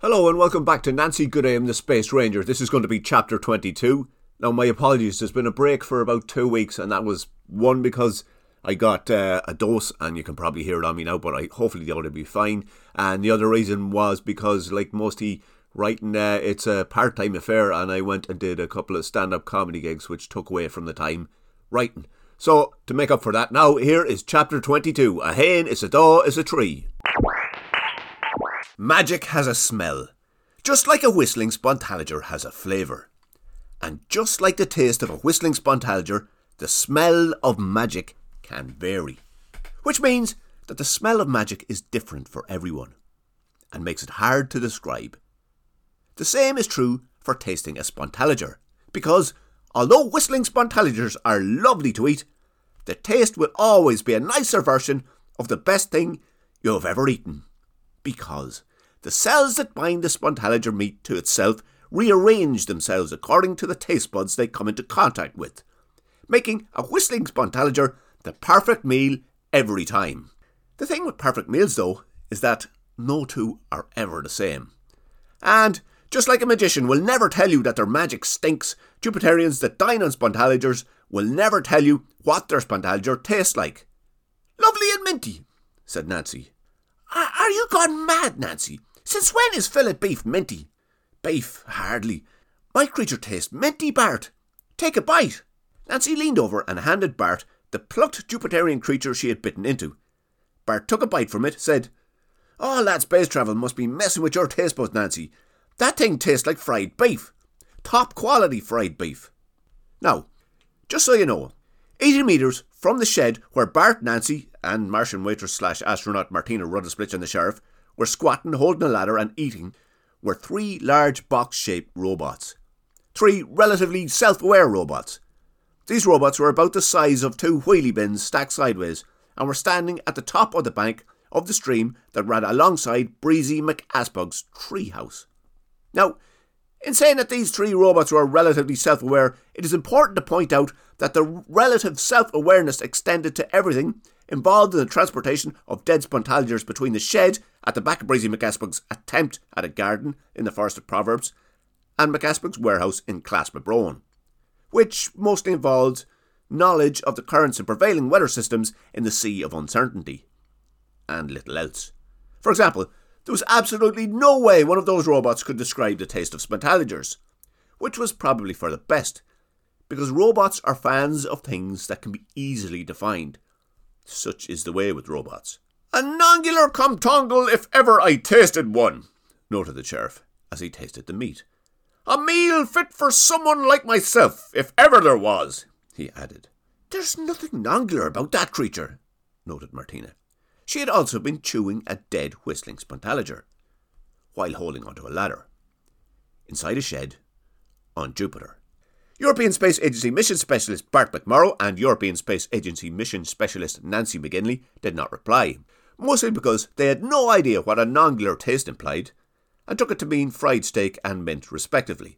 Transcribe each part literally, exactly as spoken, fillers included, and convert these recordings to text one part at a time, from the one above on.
Hello and welcome back to Nancy Goodame, the Space Ranger. This is going to be chapter twenty-two. Now, my apologies, there's been a break for about two weeks, and that was one because I got uh, a dose, and you can probably hear it on me now, but I hopefully the other will be fine. And the other reason was because, like most of writing, uh, it's a part-time affair, and I went and did a couple of stand-up comedy gigs, which took away from the time writing. So, to make up for that, now here is chapter twenty-two. A hen is a daw is a tree. Magic has a smell, just like a whistling Spontaliger has a flavour. And just like the taste of a whistling Spontaliger, the smell of magic can vary. Which means that the smell of magic is different for everyone, and makes it hard to describe. The same is true for tasting a Spontaliger, because although whistling Spontaligers are lovely to eat, the taste will always be a nicer version of the best thing you have ever eaten. Because the cells that bind the Spontaliger meat to itself rearrange themselves according to the taste buds they come into contact with, making a whistling Spontaliger the perfect meal every time. The thing with perfect meals, though, is that no two are ever the same. And just like a magician will never tell you that their magic stinks, Jupiterians that dine on Spontaligers will never tell you what their Spontaliger tastes like. Lovely and minty, said Nancy. Are you gone mad, Nancy? Since when is fillet beef minty? Beef, hardly. My creature tastes minty, Bart. Take a bite. Nancy leaned over and handed Bart the plucked Jupiterian creature she had bitten into. Bart took a bite from it, said, "Oh, that space travel must be messing with your taste buds, Nancy. That thing tastes like fried beef. Top quality fried beef." Now, just so you know, eighty metres from the shed where Bart, Nancy, and Martian waitress slash astronaut Martina Ruddersplitch and the sheriff were squatting, holding a ladder and eating, were three large box-shaped robots. Three relatively self-aware robots. These robots were about the size of two wheelie bins stacked sideways and were standing at the top of the bank of the stream that ran alongside Breezy McAspug's treehouse. Now, in saying that these three robots were relatively self-aware, it is important to point out that the relative self-awareness extended to everything involved in the transportation of dead Spontaligers between the shed at the back of Breezy McAspug's attempt at a garden in the Forest of Proverbs and McAspug's warehouse in Clasmabrone, which mostly involved knowledge of the currents and prevailing weather systems in the Sea of Uncertainty, and little else. For example, there was absolutely no way one of those robots could describe the taste of Spontaligers, which was probably for the best, because robots are fans of things that can be easily defined. Such is the way with robots. "A nongular comtongle if ever I tasted one," noted the sheriff as he tasted the meat. "A meal fit for someone like myself, if ever there was," he added. "There's nothing nongular about that creature," noted Martina. She had also been chewing a dead whistling Spontaliger, while holding onto a ladder, inside a shed, on Jupiter. European Space Agency Mission Specialist Bart McMorrow and European Space Agency Mission Specialist Nancy McGinley did not reply, mostly because they had no idea what a nongular taste implied, and took it to mean fried steak and mint respectively,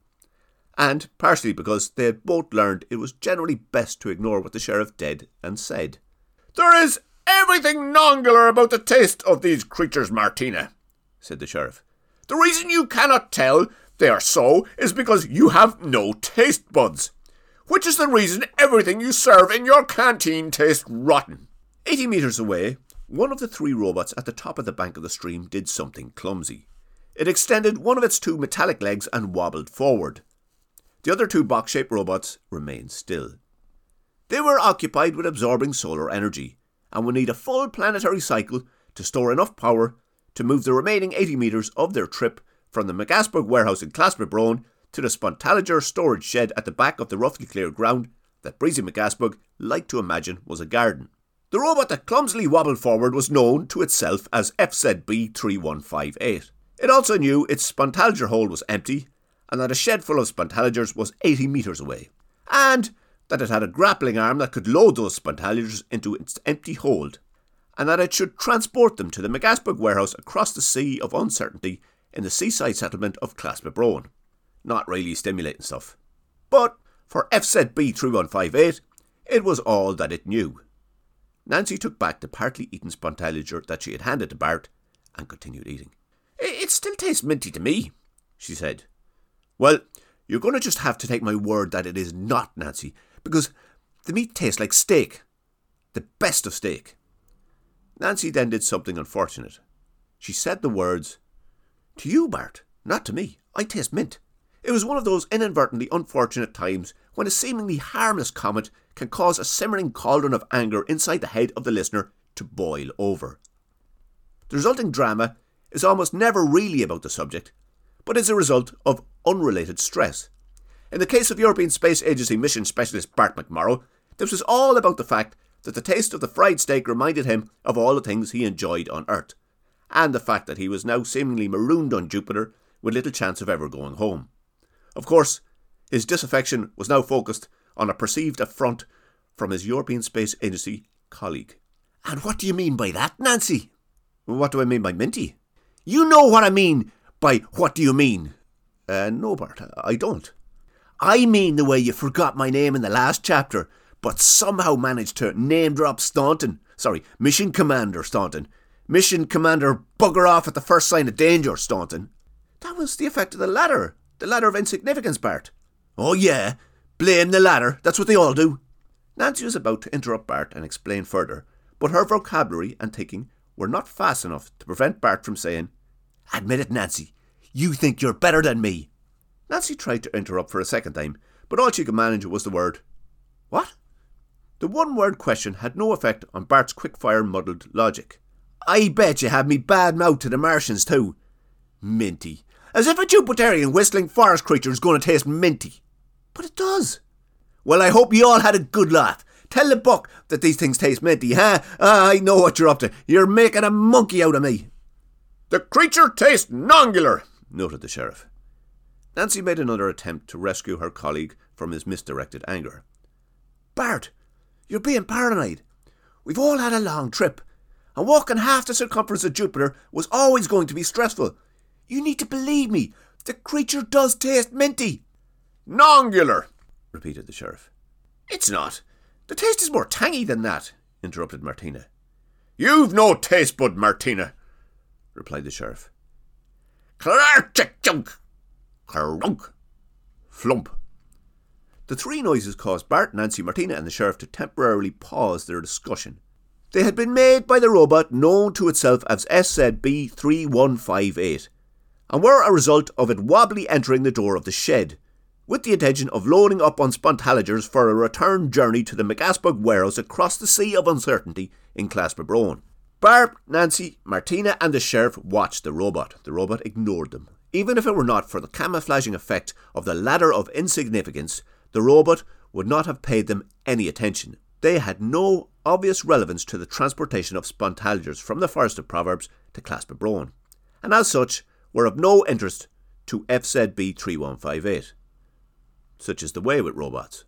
and partially because they had both learned it was generally best to ignore what the sheriff did and said. "There is everything nongular about the taste of these creatures, Martina," said the sheriff. "The reason you cannot tell they are so is because you have no taste buds, which is the reason everything you serve in your canteen tastes rotten." Eighty metres away, one of the three robots at the top of the bank of the stream did something clumsy. It extended one of its two metallic legs and wobbled forward. The other two box-shaped robots remained still. They were occupied with absorbing solar energy, and would need a full planetary cycle to store enough power to move the remaining eighty metres of their trip from the McAspug warehouse in Clasmabrone to the Spontaliger storage shed at the back of the roughly cleared ground that Breezy McAspug liked to imagine was a garden. The robot that clumsily wobbled forward was known to itself as F Z B three one five eight. It also knew its Spontaliger hold was empty, and that a shed full of Spontaligers was eighty metres away, and that it had a grappling arm that could load those Spontaligers into its empty hold, and that it should transport them to the McAspug warehouse across the Sea of Uncertainty in the seaside settlement of Clasmabrone. Not really stimulating stuff. But for F Z B three one five eight, it was all that it knew. Nancy took back the partly eaten Spontaliger that she had handed to Bart and continued eating. It still tastes minty to me, she said. Well, you're going to just have to take my word that it is not, Nancy, because the meat tastes like steak. The best of steak. Nancy then did something unfortunate. She said the words, "To you, Bart, not to me. I taste mint." It was one of those inadvertently unfortunate times when a seemingly harmless comment can cause a simmering cauldron of anger inside the head of the listener to boil over. The resulting drama is almost never really about the subject, but is a result of unrelated stress. In the case of European Space Agency mission specialist Bart McMorrow, this was all about the fact that the taste of the fried steak reminded him of all the things he enjoyed on Earth, and the fact that he was now seemingly marooned on Jupiter with little chance of ever going home. Of course, his disaffection was now focused on a perceived affront from his European Space Agency colleague. "And what do you mean by that, Nancy?" "What do I mean by minty?" "You know what I mean by what do you mean?" Uh, no, Bart, I don't. "I mean the way you forgot my name in the last chapter, but somehow managed to name drop Staunton. Sorry, Mission Commander Staunton. Mission Commander bugger off at the first sign of danger, Staunton." "That was the effect of the ladder. The ladder of insignificance, Bart." "Oh yeah, blame the ladder. That's what they all do." Nancy was about to interrupt Bart and explain further, but her vocabulary and thinking were not fast enough to prevent Bart from saying, "Admit it, Nancy. You think you're better than me." Nancy tried to interrupt for a second time, but all she could manage was the word, "What?" The one-word question had no effect on Bart's quick-fire muddled logic. "I bet you have me bad mouth to the Martians too. Minty. As if a Jupiterian whistling forest creature is going to taste minty." "But it does." "Well, I hope you all had a good laugh. Tell the buck that these things taste minty, huh? Ah, I know what you're up to. You're making a monkey out of me." "The creature tastes nongular," noted the sheriff. Nancy made another attempt to rescue her colleague from his misdirected anger. "Bart, you're being paranoid. We've all had a long trip, and walking half the circumference of Jupiter was always going to be stressful. You need to believe me. The creature does taste minty." "Nongular," repeated the sheriff. "It's not. The taste is more tangy than that," interrupted Martina. "You've no taste bud, Martina," replied the sheriff. Clark-chunk, crunk, flump. The three noises caused Bart, Nancy, Martina and the sheriff to temporarily pause their discussion. They had been made by the robot known to itself as S Z B three one five eight, and were a result of it wobbly entering the door of the shed, with the intention of loading up on Spontaligers for a return journey to the McAsbog warehouse across the Sea of Uncertainty in Claspabrone. Bart, Nancy, Martina and the sheriff watched the robot. The robot ignored them. Even if it were not for the camouflaging effect of the ladder of insignificance, the robot would not have paid them any attention. They had no obvious relevance to the transportation of Spontaligers from the Forest of Proverbs to Claspabrone, and as such were of no interest to F Z B three one five eight. Such is the way with robots.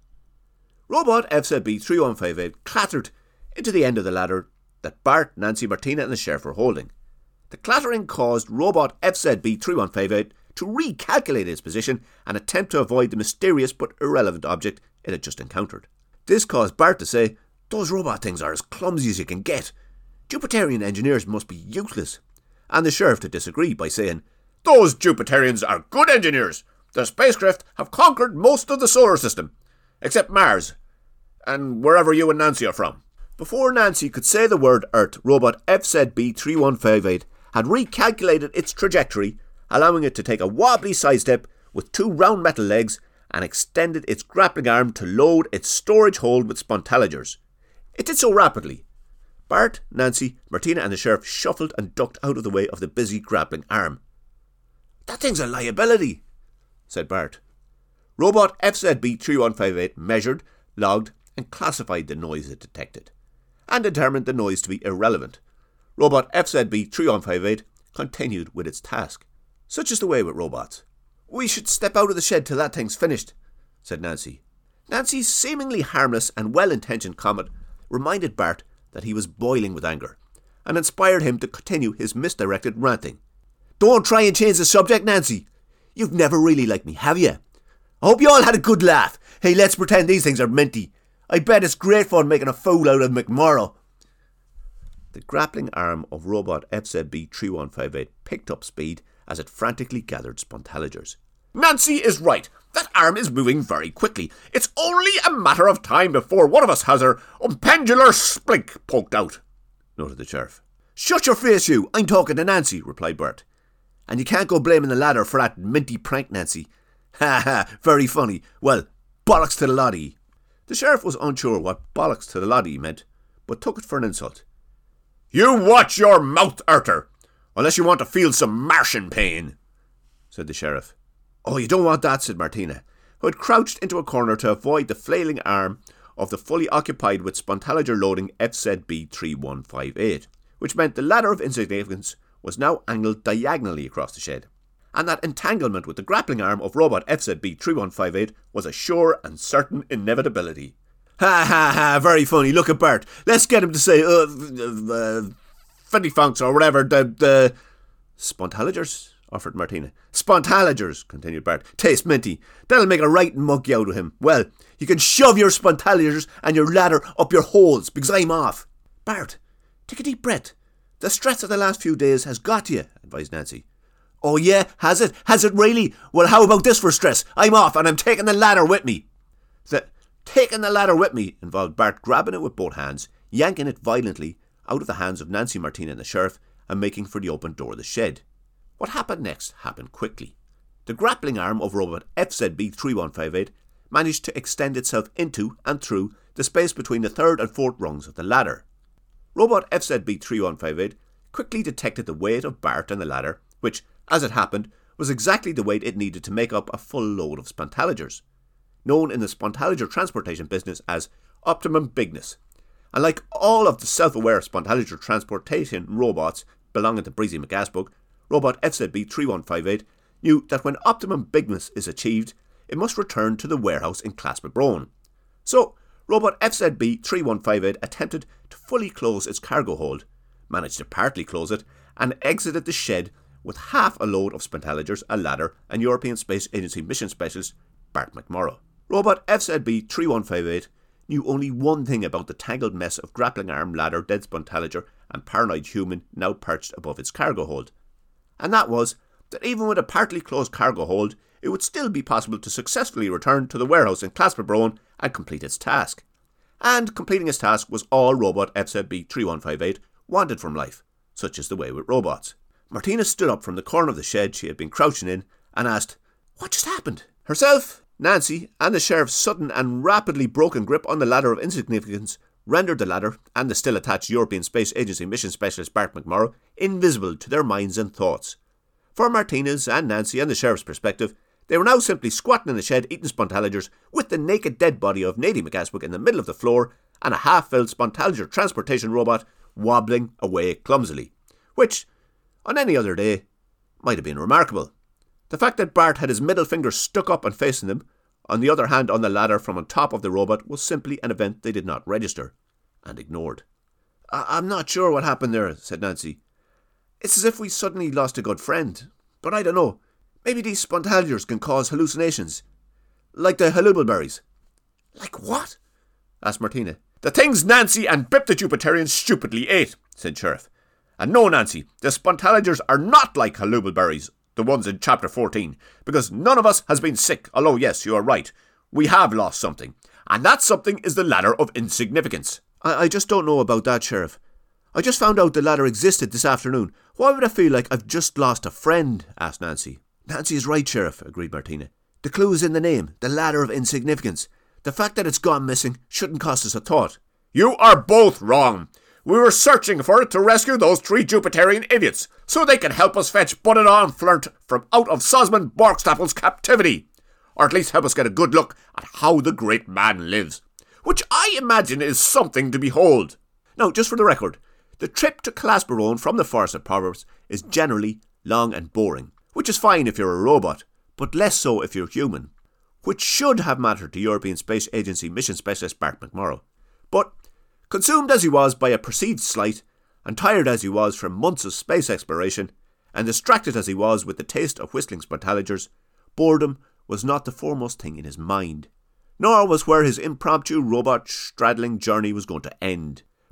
Robot F Z B three one five eight clattered into the end of the ladder that Bart, Nancy, Martina and the sheriff were holding. The clattering caused Robot F Z B three one five eight to recalculate its position and attempt to avoid the mysterious but irrelevant object it had just encountered. This caused Bart to say, "Those robot things are as clumsy as you can get. Jupiterian engineers must be useless." And the sheriff to disagree by saying, "Those Jupiterians are good engineers. Their spacecraft have conquered most of the solar system, except Mars, and wherever you and Nancy are from." Before Nancy could say the word Earth, Robot F Z B three one five eight had recalculated its trajectory, allowing it to take a wobbly sidestep with two round metal legs, and extended its grappling arm to load its storage hold with Spontaligers. It did so rapidly. Bart, Nancy, Martina and the sheriff shuffled and ducked out of the way of the busy grappling arm. "That thing's a liability," said Bart. Robot F Z B three one five eight measured, logged and classified the noise it detected, and determined the noise to be irrelevant. Robot F Z B three one five eight continued with its task. Such is the way with robots. "We should step out of the shed till that thing's finished," said Nancy. Nancy's seemingly harmless and well-intentioned comment reminded Bart that he was boiling with anger, and inspired him to continue his misdirected ranting. "Don't try and change the subject, Nancy. You've never really liked me, have you? I hope you all had a good laugh. Hey, let's pretend these things are minty. I bet it's great fun making a fool out of McMorrow." The grappling arm of robot F Z B three one five eight picked up speed as it frantically gathered Spontalligers. Nancy is right. That arm is moving very quickly. It's only a matter of time before one of us has her umpendular splink poked out, noted the sheriff. Shut your face, you! I'm talking to Nancy, replied Bert. And you can't go blaming the ladder for that minty prank, Nancy. Ha ha, very funny. Well, bollocks to the lot of ye. The sheriff was unsure what bollocks to the lot of ye meant, but took it for an insult. You watch your mouth, Arthur, unless you want to feel some Martian pain, said the sheriff. Oh, you don't want that, said Martina, who had crouched into a corner to avoid the flailing arm of the fully occupied with Spontallager loading F Z B three one five eight, which meant the ladder of insignificance was now angled diagonally across the shed, and that entanglement with the grappling arm of robot F Z B three one five eight was a sure and certain inevitability. Ha ha ha, very funny. Look at Bert. Let's get him to say, uh, uh, Fenty Funks or whatever, the, the... Spontalligers? Offered Martina. Spontalligers, continued Bart. Taste minty. That'll make a right monkey out of him. Well, you can shove your Spontalligers and your ladder up your holes, because I'm off. Bart, take a deep breath. The stress of the last few days has got you, advised Nancy. Oh yeah, has it? Has it really? Well, how about this for stress? I'm off and I'm taking the ladder with me. The taking the ladder with me involved Bart grabbing it with both hands, yanking it violently out of the hands of Nancy, Martina and the sheriff, and making for the open door of the shed. What happened next happened quickly. The grappling arm of robot F Z B three one five eight managed to extend itself into and through the space between the third and fourth rungs of the ladder. Robot F Z B three one five eight quickly detected the weight of Bart and the ladder, which, as it happened, was exactly the weight it needed to make up a full load of Spontalligers, known in the Spontallager transportation business as optimum bigness. And like all of the self-aware Spontallager transportation robots belonging to Breezy McGasbug, robot F Z B three one five eight knew that when optimum bigness is achieved, it must return to the warehouse in Claspabrone. So, robot F Z B three one five eight attempted to fully close its cargo hold, managed to partly close it, and exited the shed with half a load of Spontalligers, a ladder, and European Space Agency mission specialist Bart McMorrow. Robot F Z B three one five eight knew only one thing about the tangled mess of grappling arm, ladder, dead Spontallager, and paranoid human now perched above its cargo hold. And that was that even with a partly closed cargo hold, it would still be possible to successfully return to the warehouse in Claspabrone and complete its task. And completing its task was all robot F Z B three one five eight wanted from life, such is the way with robots. Martina stood up from the corner of the shed she had been crouching in and asked, "What just happened?" Herself, Nancy, and the sheriff's sudden and rapidly broken grip on the ladder of insignificance rendered the ladder and the still attached European Space Agency mission specialist Bart McMorrow invisible to their minds and thoughts. From Martina's and Nancy and the sheriff's perspective, they were now simply squatting in the shed eating Spontalligers with the naked dead body of Nadie McGasbug in the middle of the floor and a half-filled Spontallager transportation robot wobbling away clumsily, which, on any other day, might have been remarkable. The fact that Bart had his middle finger stuck up and facing them, on the other hand on the ladder from on top of the robot, was simply an event they did not register, and ignored. I- I'm not sure what happened there, said Nancy. It's as if we suddenly lost a good friend, but I don't know. Maybe these Spontalligers can cause hallucinations. Like the halubelberries. Like what? Asked Martina. The things Nancy and Bip the Jupiterian stupidly ate, said Sheriff. And no, Nancy, the Spontalligers are not like halubelberries, the ones in chapter fourteen, because none of us has been sick, although yes, you are right. We have lost something, and that something is the ladder of insignificance. I, I just don't know about that, Sheriff. I just found out the ladder existed this afternoon. Why would I feel like I've just lost a friend? Asked Nancy. Nancy is right, Sheriff, agreed Martina. The clue is in the name, the ladder of insignificance. The fact that it's gone missing shouldn't cost us a thought. You are both wrong. We were searching for it to rescue those three Jupiterian idiots, so they can help us fetch Bunnadon Flint from out of Sosman Borkstapel's captivity, or at least help us get a good look at how the great man lives, which I imagine is something to behold. Now, just for the record, the trip to Claspabrone from the Forest of Proverbs is generally long and boring, which is fine if you're a robot, but less so if you're human, which should have mattered to European Space Agency mission specialist Bart McMorrow. But consumed as he was by a perceived slight, and tired as he was from months of space exploration, and distracted as he was with the taste of whistling Spontalligers, boredom was not the foremost thing in his mind, nor was where his impromptu robot straddling journey was going to end,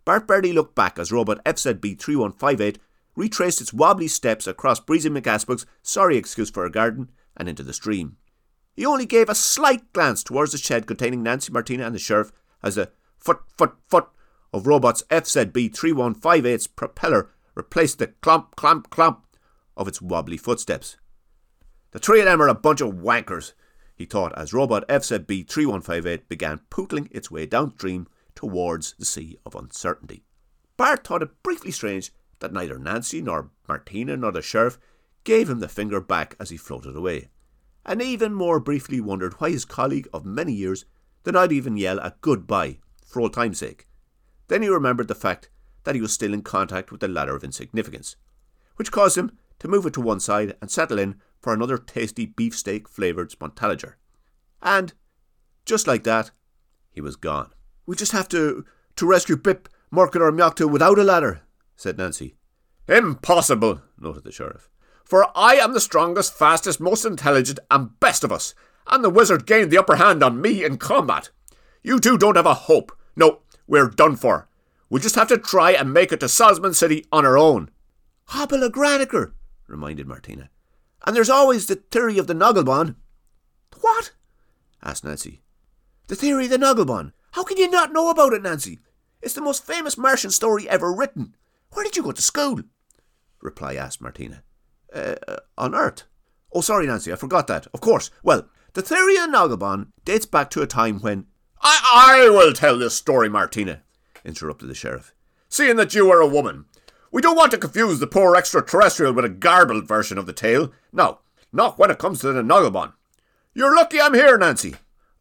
Bart barely looked back as robot F Z B three one five eight retraced its wobbly steps across Breezy McAsbrook's sorry excuse for a garden and into the stream. He only gave a slight glance towards the shed containing Nancy, Martina and the sheriff as the foot, foot, foot of robot's F Z B three one five eight's propeller replaced the clomp, clomp, clomp of its wobbly footsteps. The three of them are a bunch of wankers, he thought, as robot F Z B three one five eight began pootling its way downstream towards the Sea of Uncertainty. Bart thought it briefly strange that neither Nancy nor Martina nor the sheriff gave him the finger back as he floated away, and even more briefly wondered why his colleague of many years did not even yell a goodbye for old time's sake. Then he remembered the fact that he was still in contact with the ladder of insignificance, which caused him to move it to one side and settle in for another tasty beefsteak flavoured Spontalager. And, just like that, he was gone. "We just have to to rescue Bip, Murkin or Mjokta without a ladder," said Nancy. "Impossible," noted the sheriff. "For I am the strongest, fastest, most intelligent and best of us, and the wizard gained the upper hand on me in combat. You two don't have a hope. No, we're done for. We just have to try and make it to Salzman City on our own." "Hobble a Graniker," reminded Martina. "And there's always the theory of the Nogglebon." "What?" asked Nancy. "The theory of the Nogglebon. How can you not know about it, Nancy? It's the most famous Martian story ever written. Where did you go to school?" Reply asked Martina. Uh, uh, on Earth. Oh, sorry, Nancy, I forgot that. Of course. Well, the theory of Nogglebon dates back to a time when... I, I will tell this story, Martina, interrupted the sheriff, seeing that you are a woman. We don't want to confuse the poor extraterrestrial with a garbled version of the tale. No, not when it comes to the Nogglebon. You're lucky I'm here, Nancy.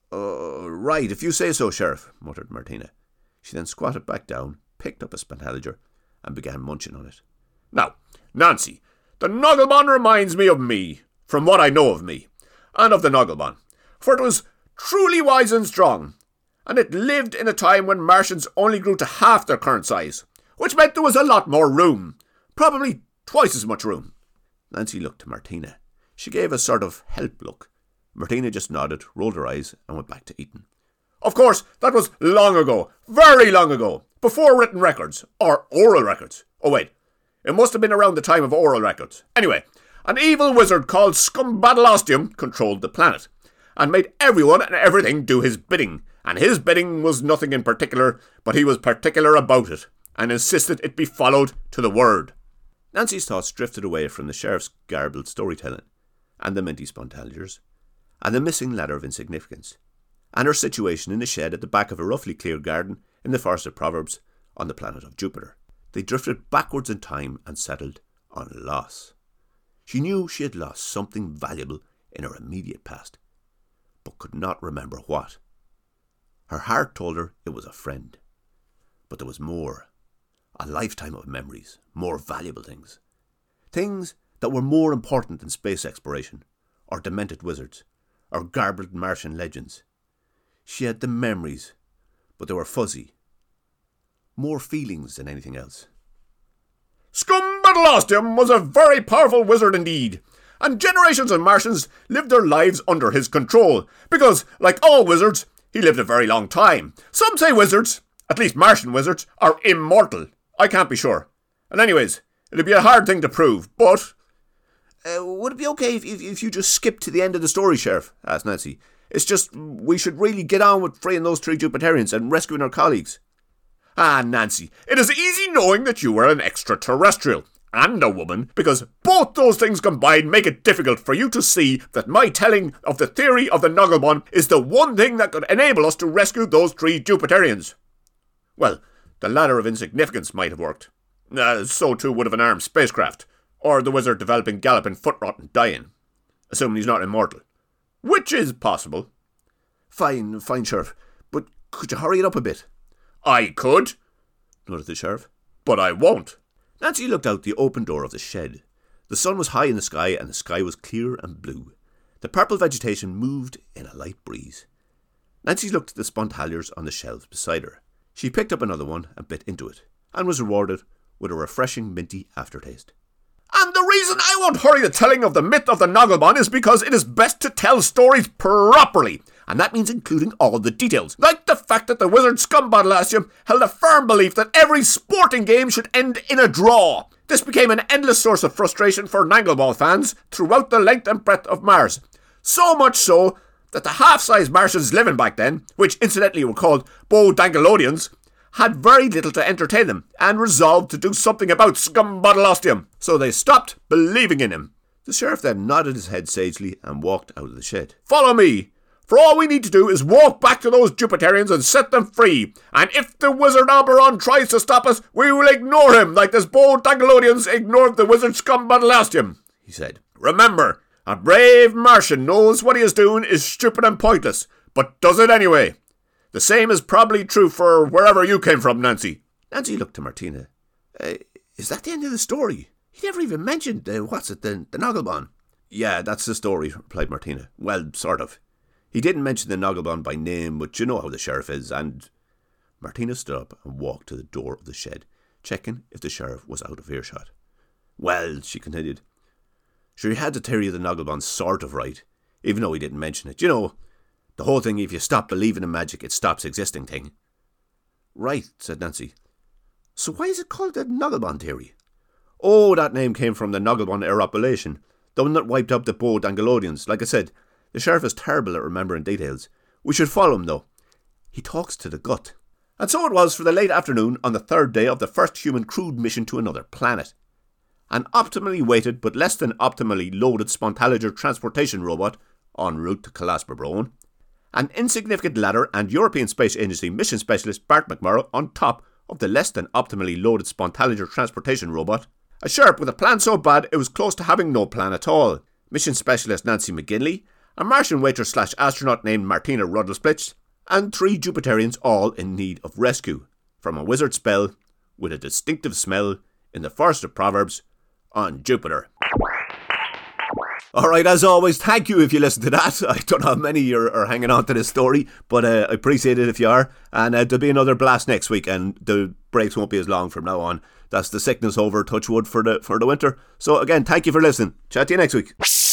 Uh, right, if you say so, Sheriff, muttered Martina. She then squatted back down, picked up a Spontalager, and began munching on it. Now, Nancy, the Nogglebon reminds me of me, from what I know of me, and of the Nogglebon, for it was truly wise and strong, and it lived in a time when Martians only grew to half their current size, which meant there was a lot more room, probably twice as much room. Nancy looked to Martina. She gave a sort of help look. Martina just nodded, rolled her eyes, and went back to eating. Of course, that was long ago, very long ago, before written records, or oral records. Oh wait, it must have been around the time of oral records. Anyway, an evil wizard called Scumbadalostium controlled the planet, and made everyone and everything do his bidding, and his bidding was nothing in particular, but he was particular about it, and insisted it be followed to the word. Nancy's thoughts drifted away from the sheriff's garbled storytelling, and the minty Spontalagers, and the missing ladder of insignificance, and her situation in the shed at the back of a roughly cleared garden in the Forest of Proverbs on the planet of Jupiter. They drifted backwards in time and settled on loss. She knew she had lost something valuable in her immediate past, but could not remember what. Her heart told her it was a friend, but there was more, a lifetime of memories, more valuable things, things that were more important than space exploration, or demented wizards, or garbled Martian legends. She had the memories, but they were fuzzy, more feelings than anything else. Scumbadalostium was a very powerful wizard indeed, and generations of Martians lived their lives under his control, because, like all wizards, he lived a very long time. Some say wizards, at least Martian wizards, are immortal. I can't be sure. And anyways, it'd be a hard thing to prove, but... Uh, would it be okay if, if, if you just skip to the end of the story, Sheriff? Asked Nancy. It's just, we should really get on with freeing those three Jupiterians and rescuing our colleagues. Ah, Nancy, it is easy knowing that you are an extraterrestrial and a woman, because both those things combined make it difficult for you to see that my telling of the theory of the Nogglebon is the one thing that could enable us to rescue those three Jupiterians. Well, the ladder of insignificance might have worked. Uh, so too would have an armed spacecraft, or the wizard developing galloping foot rot and dying, assuming he's not immortal, which is possible. Fine, fine, Sheriff, but could you hurry it up a bit? I could, nodded the Sheriff, but I won't. Nancy looked out the open door of the shed. The sun was high in the sky, and the sky was clear and blue. The purple vegetation moved in a light breeze. Nancy looked at the Spontalagers on the shelves beside her. She picked up another one and bit into it, and was rewarded with a refreshing minty aftertaste. And the reason I won't hurry the telling of the myth of the Nogglebon is because it is best to tell stories properly, And that means including all the details, like the fact that the Wizard Scumbottle held a firm belief that every sporting game should end in a draw. This became an endless source of frustration for Nangleball fans throughout the length and breadth of Mars. So much so that the half-sized Martians living back then, which incidentally were called Bo-Dangalodians, had very little to entertain them and resolved to do something about Scumbottle. So they stopped believing in him. The sheriff then nodded his head sagely and walked out of the shed. Follow me, for all we need to do is walk back to those Jupiterians and set them free. And if the Wizard Oberon tries to stop us, we will ignore him like the Bo-Dangalodians ignored the Wizard Scumbottle, he said. Remember, a brave Martian knows what he is doing is stupid and pointless, but does it anyway. The same is probably true for wherever you came from, Nancy. Nancy looked to Martina. Uh, is that the end of the story? He never even mentioned, uh, what's it, the, the Nogglebon. Yeah, that's the story, replied Martina. Well, sort of. He didn't mention the Nogglebon by name, but you know how the sheriff is, and... Martina stood up and walked to the door of the shed, checking if the sheriff was out of earshot. Well, she continued, sure, he had the theory of the Nogglebon's sort of right, even though he didn't mention it. You know, the whole thing, if you stop believing in magic, it stops existing thing. Right, said Nancy. So why is it called the Nogglebon theory? Oh, that name came from the Nogglebon Aeropulation, the one that wiped up the Bo-Dangalodians. Like I said, the sheriff is terrible at remembering details. We should follow him, though. He talks to the gut. And so it was for the late afternoon on the third day of the first human crewed mission to another planet. An optimally weighted but less than optimally loaded Spontalager transportation robot en route to Calasper Brone, an insignificant ladder and European Space Agency mission specialist Bart McMurrow on top of the less than optimally loaded Spontalager transportation robot, a Sherp with a plan so bad it was close to having no plan at all, mission specialist Nancy McGinley, a Martian waiter slash astronaut named Martina Ruddlesplitz, and three Jupiterians all in need of rescue from a wizard spell with a distinctive smell in the Forest of Proverbs on Jupiter. Alright, as always, thank you if you listen to that. I don't know how many are, are hanging on to this story, but uh, I appreciate it if you are. And uh, there'll be another blast next week, and the breaks won't be as long from now on. That's the sickness over, touch wood, for the, for the winter. So again, thank you for listening. Chat to you next week.